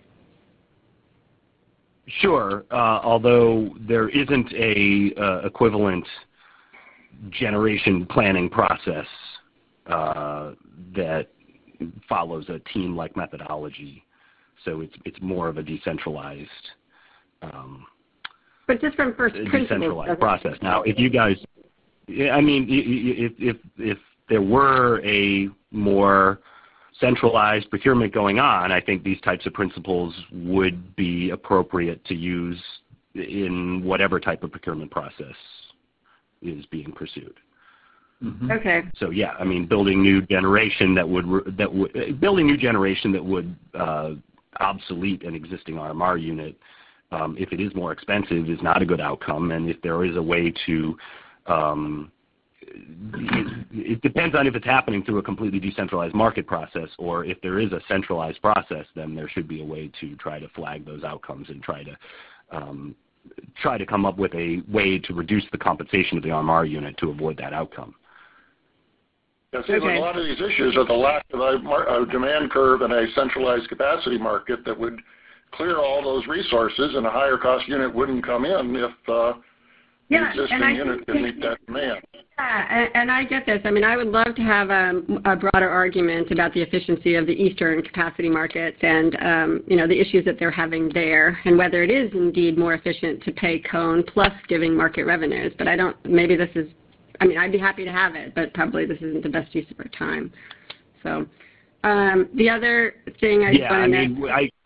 Sure, uh, although there isn't a uh, equivalent generation planning process uh, that follows a team-like methodology, so it's it's more of a decentralized, um, but just from first principles, decentralized process. Now, if you guys, I mean, if if if there were a more centralized procurement going on, I think these types of principles would be appropriate to use in whatever type of procurement process is being pursued. Mm-hmm. Okay. So yeah, I mean, building new generation that would that would building new generation that would uh, obsolete an existing R M R unit, um, if it is more expensive, is not a good outcome. And if there is a way to um, it depends on if it's happening through a completely decentralized market process, or if there is a centralized process, then there should be a way to try to flag those outcomes and try to um, try to come up with a way to reduce the compensation of the R M R unit to avoid that outcome. Yeah, see, okay. A lot of these issues are the lack of a, a demand curve and a centralized capacity market that would clear all those resources, and a higher cost unit wouldn't come in if uh, yeah, the existing unit can meet that demand. Yeah, and, and I get this. I mean, I would love to have um, a broader argument about the efficiency of the eastern capacity markets and, um, you know, the issues that they're having there, and whether it is indeed more efficient to pay Cone plus giving market revenues. But I don't, maybe this is, I mean, I'd be happy to have it, but probably this isn't the best use of our time. So um, the other thing I yeah, just want I to mean, know. I,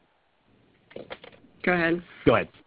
Go ahead. Go ahead.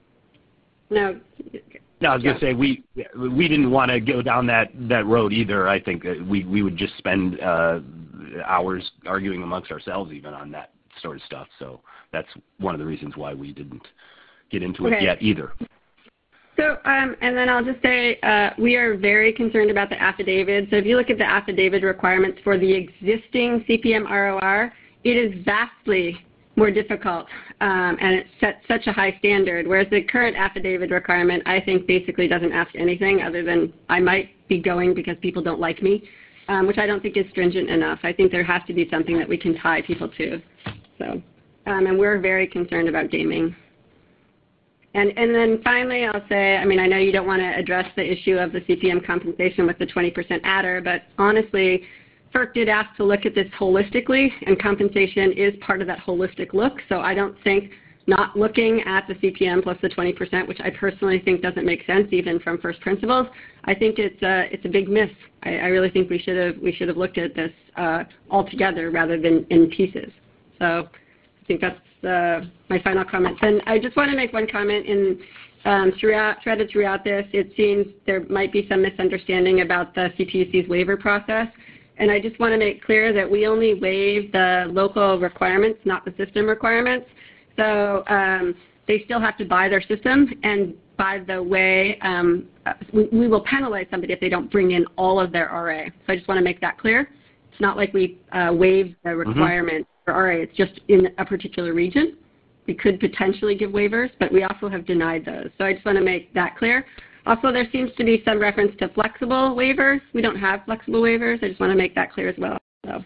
No. No, I was going to say we we didn't want to go down that, that road either. I think that we, we would just spend uh, hours arguing amongst ourselves even on that sort of stuff. So that's one of the reasons why we didn't get into okay. it yet either. So, um, and then I'll just say uh, we are very concerned about the affidavit. So if you look at the affidavit requirements for the existing C P M R O R, it is vastly more difficult, um, and it sets such a high standard, whereas the current affidavit requirement, I think, basically doesn't ask anything other than I might be going because people don't like me, um, which I don't think is stringent enough. I think there has to be something that we can tie people to. So, um, and we're very concerned about gaming. And, and then finally, I'll say, I mean, I know you don't want to address the issue of the C P M compensation with the twenty percent adder, but honestly, FERC did ask to look at this holistically, and compensation is part of that holistic look. So I don't think not looking at the C P M plus the twenty percent, which I personally think doesn't make sense even from first principles, I think it's a, it's a big miss. I, I really think we should have we should have looked at this uh, all together rather than in pieces. So I think that's uh, my final comments. And I just want to make one comment in um, throughout threaded throughout this. It seems there might be some misunderstanding about the C P U C's waiver process. And I just want to make clear that we only waive the local requirements, not the system requirements. So um, they still have to buy their system. And by the way, um, we, we will penalize somebody if they don't bring in all of their R A. So I just want to make that clear. It's not like we uh, waive the requirement mm-hmm. for R A. It's just in a particular region. We could potentially give waivers, but we also have denied those. So I just want to make that clear. Also, there seems to be some reference to flexible waivers. We don't have flexible waivers. I just want to make that clear as well. So,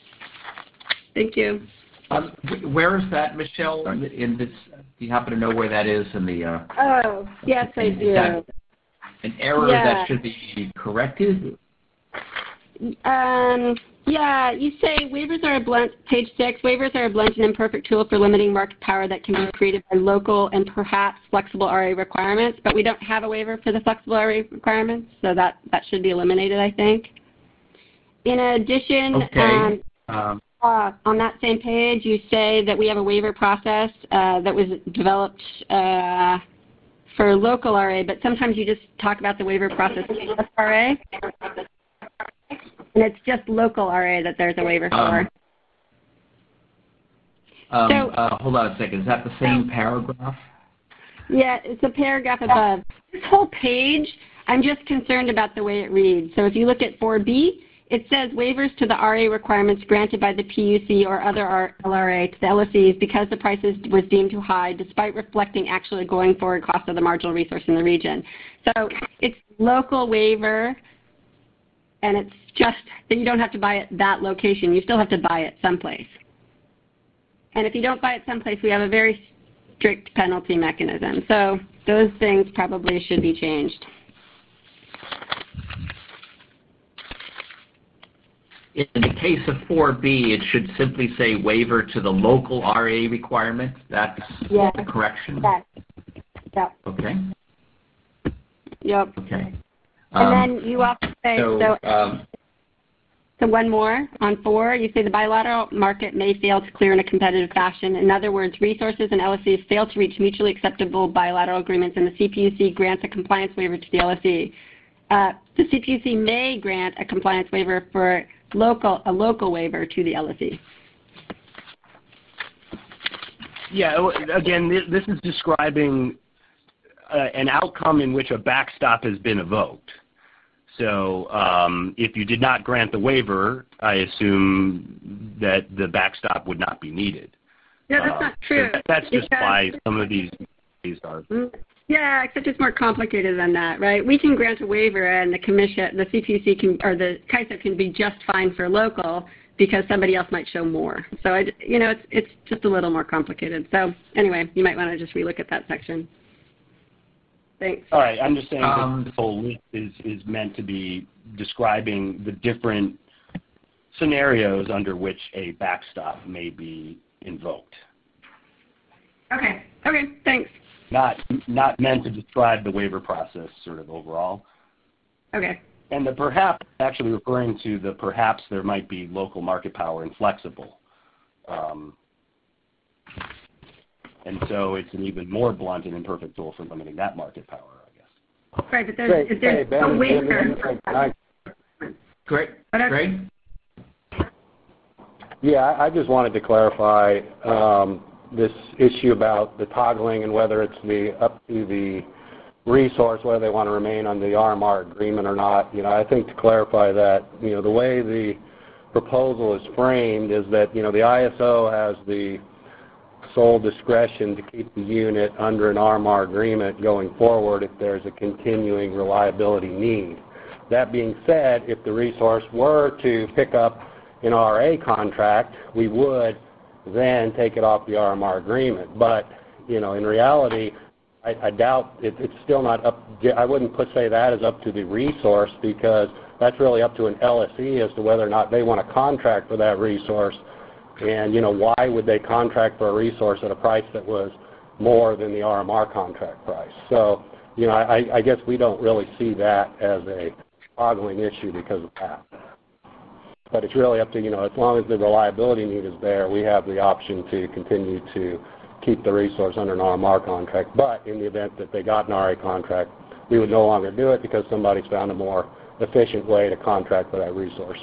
thank you. Um, where is that, Michelle? In this, do you happen to know where that is in the? Uh, oh, yes, I do. An error yeah. that should be corrected? Um. Yeah, you say waivers are a blunt, page six, waivers are a blunt and imperfect tool for limiting market power that can be created by local and perhaps flexible R A requirements, but we don't have a waiver for the flexible R A requirements, so that, that should be eliminated, I think. In addition, okay. um, um, uh, on that same page, you say that we have a waiver process uh, that was developed uh, for local R A, but sometimes you just talk about the waiver process for R A. And it's just local R A that there's a waiver um, for. Um, so, uh, hold on a second. Is that the same paragraph? Yeah, it's a paragraph above. This whole page, I'm just concerned about the way it reads. So if you look at four B, it says waivers to the R A requirements granted by the P U C or other L R A to the L S Es because the prices was deemed too high despite reflecting actually going forward cost of the marginal resource in the region. So it's local waiver, and it's just that you don't have to buy it that location. You still have to buy it someplace. And if you don't buy it someplace, we have a very strict penalty mechanism. So those things probably should be changed. In the case of four B, it should simply say waiver to the local R A requirement. That's yeah. the correction? Yes. Yep. Okay. Yep. Okay. And um, then you also say, so, so, um, so one more, on four, you say the bilateral market may fail to clear in a competitive fashion. In other words, resources and L S Es fail to reach mutually acceptable bilateral agreements, and the C P U C grants a compliance waiver to the L S E. Uh, the C P U C may grant a compliance waiver for local a local waiver to the L S E. Yeah, again, this is describing uh, an outcome in which a backstop has been evoked. So um, if you did not grant the waiver, I assume that the backstop would not be needed. Yeah, that's uh, not true. So that's just why some of these, these are. Yeah, except it's more complicated than that, right? We can grant a waiver, and the commission, the C P U C can, or the C I S O can be just fine for local because somebody else might show more. So, I, you know, it's it's just a little more complicated. So, anyway, you might want to just relook at that section. Thanks. All right, I'm just saying um, that this whole list is is meant to be describing the different scenarios under which a backstop may be invoked. Okay. Okay. Thanks. Not not meant to describe the waiver process sort of overall. Okay. And the perhaps actually referring to the perhaps there might be local market power and flexible. Um, and so it's an even more blunt and imperfect tool for limiting that market power, I guess. Right, but there's, Great. there's hey, Ben, a waiver. Great. Great. Yeah, I just wanted to clarify um, this issue about the toggling and whether it's the up to the resource whether they want to remain on the R M R agreement or not. You know, I think to clarify that, you know, the way the proposal is framed is that, you know, the I S O has the sole discretion to keep the unit under an R M R agreement going forward if there's a continuing reliability need. That being said, if the resource were to pick up an R A contract, we would then take it off the R M R agreement. But, you know, in reality, I, I doubt it, it's still not up. I wouldn't put say that is up to the resource because that's really up to an L S E as to whether or not they want to contract for that resource. And, you know, why would they contract for a resource at a price that was more than the R M R contract price? So, you know, I, I guess we don't really see that as a toggling issue because of that. But it's really up to, you know, as long as the reliability need is there, we have the option to continue to keep the resource under an R M R contract. But in the event that they got an R A contract, we would no longer do it because somebody's found a more efficient way to contract for that resource.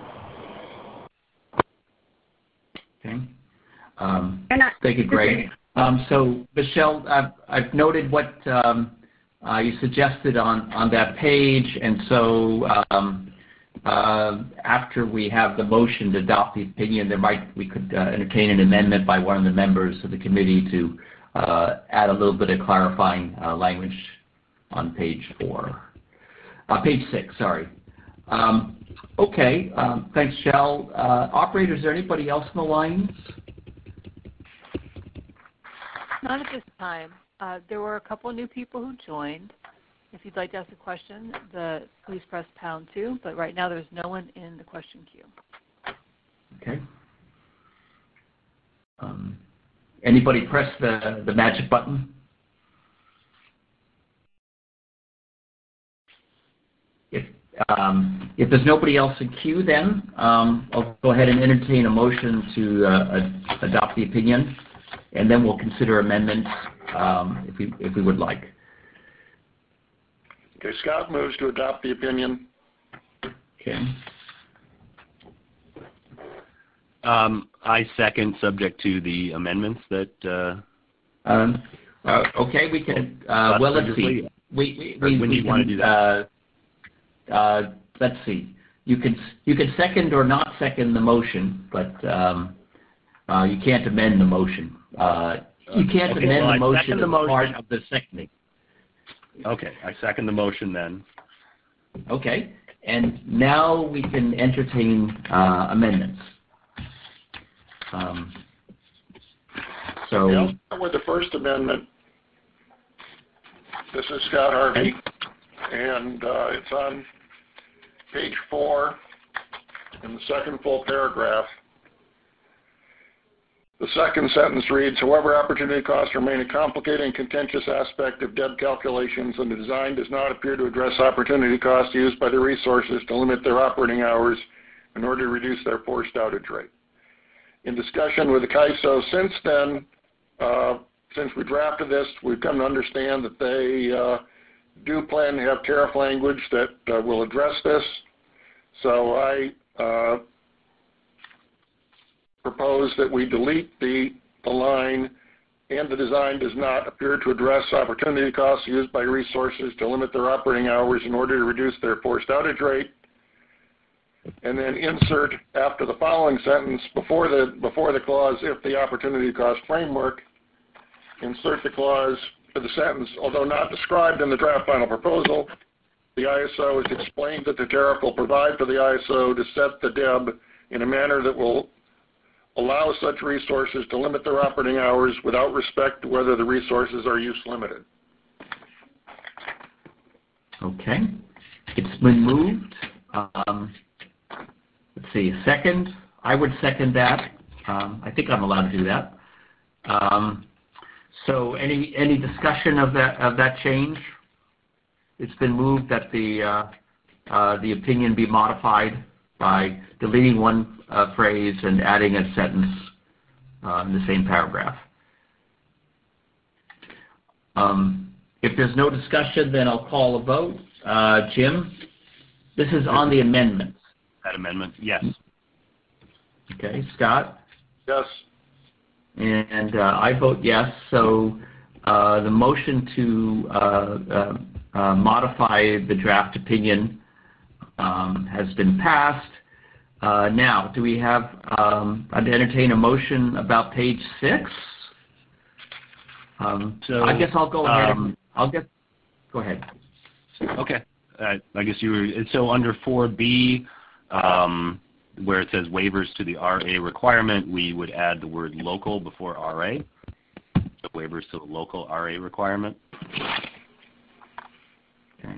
Okay. Um, thank you, Greg. Um, so, Michelle, I've, I've noted what um, uh, you suggested on, on that page, and so um, uh, after we have the motion to adopt the opinion, there might we could uh, entertain an amendment by one of the members of the committee to uh, add a little bit of clarifying uh, language on page four, uh, page six. Sorry. Um, okay. Um, thanks, Shell. Uh, operator, is there anybody else in the lines? Not at this time. Uh, there were a couple of new people who joined. If you'd like to ask a question, the, please press pound two, but right now there's no one in the question queue. Okay. Um, anybody press the, the magic button? If, um, if there's nobody else in queue, then um, I'll go ahead and entertain a motion to uh, ad adopt the opinion, and then we'll consider amendments um, if, we, if we would like. Okay, Scott moves to adopt the opinion. Okay. Um, I second, subject to the amendments that. Uh, um, uh, okay, we can. Uh, well, let's see. We, we, we, when we you can, want to do that? Uh, uh, let's see. You can you can second or not second the motion, but um, uh, you can't amend the motion. Uh, you can't okay, amend well, the motion as the motion. part of the seconding. Okay, I second the motion then. Okay, and now we can entertain uh, amendments. Um, so, yeah, I'll start with the First Amendment. This is Scott Harvey, and uh, it's on page four in the second full paragraph. The second sentence reads, however, opportunity costs remain a complicated and contentious aspect of D E B calculations, and the design does not appear to address opportunity costs used by the resources to limit their operating hours in order to reduce their forced outage rate. In discussion with the C I S O since then, uh, since we drafted this, we've come to understand that they uh, do plan to have tariff language that uh, will address this. So I uh, propose that we delete the, the line and the design does not appear to address opportunity costs used by resources to limit their operating hours in order to reduce their forced outage rate. And then insert after the following sentence, before the, before the clause, if the opportunity cost framework, insert the clause for the sentence, although not described in the draft final proposal, the I S O has explained that the tariff will provide for the I S O to set the D E B in a manner that will allow such resources to limit their operating hours without respect to whether the resources are use limited. Okay. It's been moved. Um, let's see, second. I would second that. Um, I think I'm allowed to do that. Um, so any any discussion of that of that change? It's been moved that the uh, uh, the opinion be modified by deleting one uh, phrase and adding a sentence uh, in the same paragraph. Um, if there's no discussion, then I'll call a vote. Uh, Jim, this is on the amendments. That amendment, yes. Okay, Scott? Yes. And uh, I vote yes. So uh, the motion to uh, uh, uh, modify the draft opinion um, has been passed. Uh, now, do we have, um, I'd entertain a motion about page six. Um, so I guess I'll go ahead. Um, and, I'll get, go ahead. Okay. Uh, I guess you were, so under four B, um, where it says waivers to the R A requirement, we would add the word local before R A. So waivers to the local R A requirement. Okay.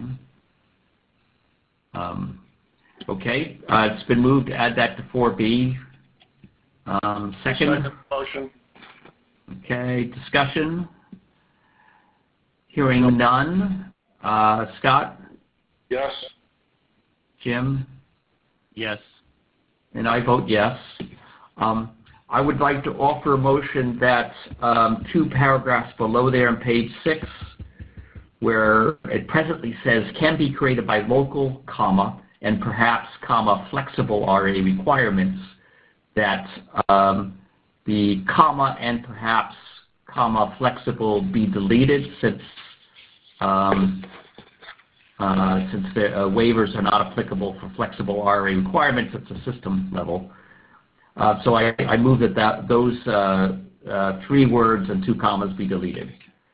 Um, okay. Uh, it's been moved to add that to four B. Um, second. Second motion. Okay. Discussion. Hearing none. Uh, Scott? Yes. Jim? Yes. And I vote yes. Um, I would like to offer a motion that um, two paragraphs below there on page six, where it presently says can be created by local, comma, and perhaps, comma, flexible R A requirements, that um, the comma and perhaps, comma, flexible be deleted, since um, uh, since the uh, waivers are not applicable for flexible R A requirements at the system level. Uh, so I, I move that, that those uh, uh, three words and two commas be deleted.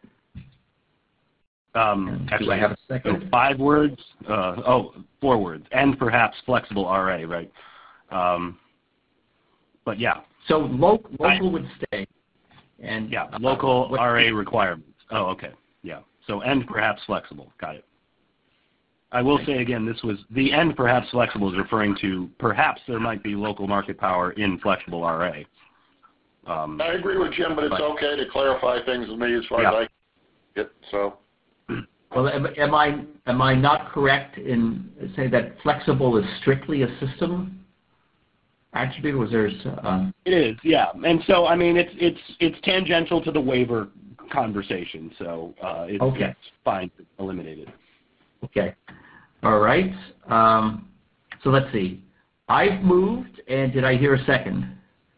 Um, actually, Do I have a second? So five words, uh, oh, four words, and perhaps flexible R A, right? Um, but yeah. So lo local I, would stay. And yeah, local uh, R A requirements. Oh, okay. Yeah. So and perhaps flexible. Got it. I will say again, this was the and perhaps flexible is referring to perhaps there might be local market power in flexible R A. Um, I agree with Jim, but it's but, okay to clarify things with me as far yeah. as I get. So. Well, am, am I am I not correct in saying that flexible is strictly a system attribute? Was there? Um, it is, yeah. And so I mean, it's it's it's tangential to the waiver conversation, so uh, it's, okay. it's fine to eliminate it. Okay. All right. Um, so let's see. I've moved, and did I hear a second?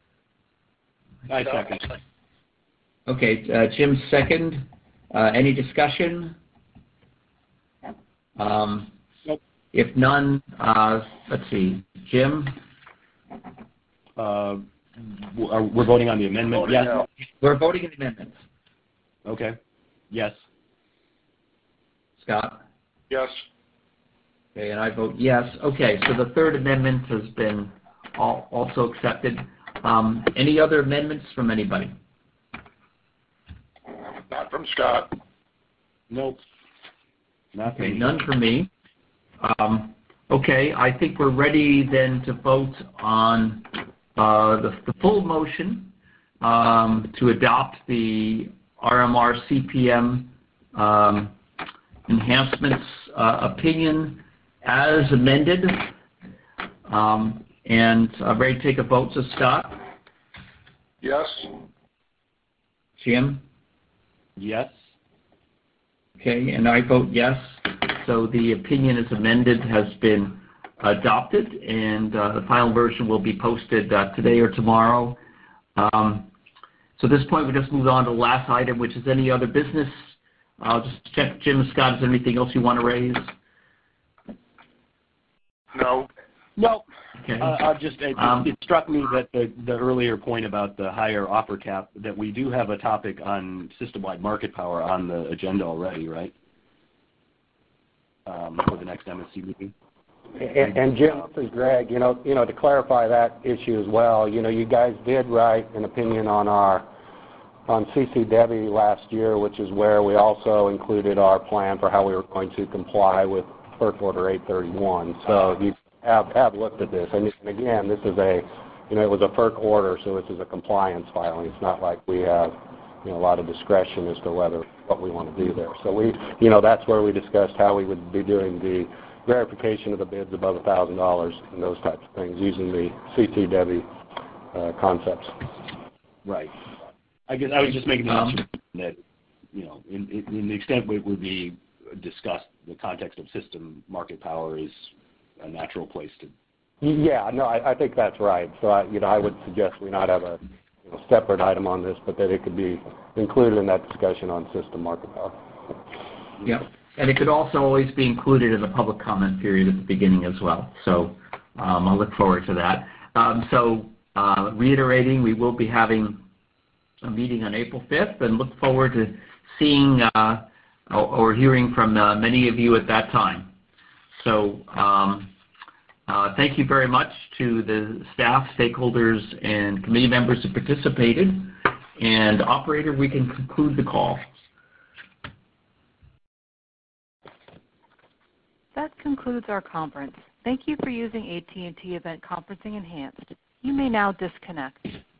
I second. Okay. Uh, Jim second. Uh, any discussion? Um, nope. If none, uh, let's see. Jim? Uh, we're voting on the amendment? Yes. Now. We're voting on the amendments. Okay. Yes. Scott? Yes. Okay, and I vote yes. Okay, so the third amendment has been all, also accepted. Um, any other amendments from anybody? Not from Scott. Nope. Not okay, none from me. Um, okay, I think we're ready then to vote on uh, the, the full motion um, to adopt the R M R C P M um, enhancements uh, opinion as amended. Um, and I'm ready to take a vote. So Scott? Yes. Jim? Yes. Okay, and I vote yes. So the opinion as amended has been adopted, and uh, the final version will be posted uh, today or tomorrow. Um, So at this point, we just move on to the last item, which is any other business. I'll just check, Jim and Scott, is there anything else you want to raise? No. No. Okay. Uh, I'll just, it, Um, it struck me that the, the earlier point about the higher offer cap, that we do have a topic on system-wide market power on the agenda already, right? Um, for the next M S C meeting. And, and Jim, this is Greg. You know, you know, to clarify that issue as well. You know, you guys did write an opinion on our on C C Debbie last year, which is where we also included our plan for how we were going to comply with FERC Order eight thirty-one. So you have have looked at this, and, and again, this is a, you know, it was a FERC order, so this is a compliance filing. It's not like we have, you know, a lot of discretion as to whether what we want to do there. So we, you know, that's where we discussed how we would be doing the verification of the bids above one thousand dollars and those types of things using the C C Debbie uh, concepts. Right. I guess I was just making the Um, mention that, you know, in, in, in the extent it would be discussed, the context of system market power is a natural place to. Yeah, no, I, I think that's right. So, I, you know, I would suggest we not have a you know, separate item on this, but that it could be included in that discussion on system market power. Yeah, and it could also always be included in the public comment period at the beginning as well. So um, I'll look forward to that. Um, so uh, reiterating, we will be having a meeting on April fifth, and look forward to seeing uh, or, or hearing from uh, many of you at that time. So um, uh, thank you very much to the staff, stakeholders, and committee members who participated. And operator, we can conclude the call. That concludes our conference. Thank you for using A T and T Event Conferencing Enhanced. You may now disconnect.